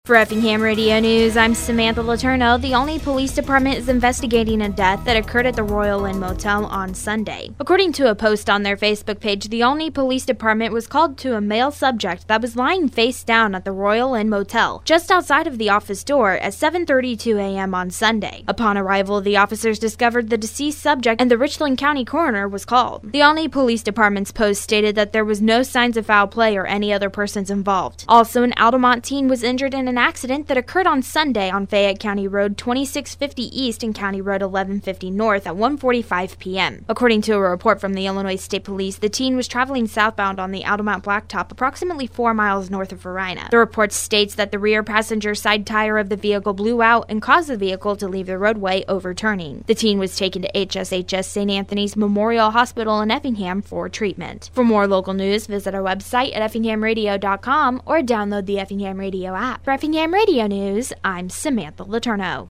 For Effingham Radio News, I'm Samantha Letourneau. The Olney Police Department is investigating a death that occurred at the Royal Inn Motel on Sunday. According to a post on their Facebook page, the Olney Police Department was called to a male subject that was lying face down at the Royal Inn Motel, just outside of the office door at 7:32 a.m. on Sunday. Upon arrival, the officers discovered the deceased subject and the Richland County coroner was called. The Olney Police Department's post stated that there was no signs of foul play or any other persons involved. Also, an Altamont teen was injured in an accident that occurred on Sunday on Fayette County Road 2650 East and County Road 1150 North at 1:45 p.m. According to a report from the Illinois State Police, the teen was traveling southbound on the Altamont Blacktop approximately 4 miles north of Verina. The report states that the rear passenger side tire of the vehicle blew out and caused the vehicle to leave the roadway, overturning. The teen was taken to HSHS St. Anthony's Memorial Hospital in Effingham for treatment. For more local news, visit our website at effinghamradio.com or download the Effingham Radio app. For Effingham Radio News, I'm Samantha Letourneau.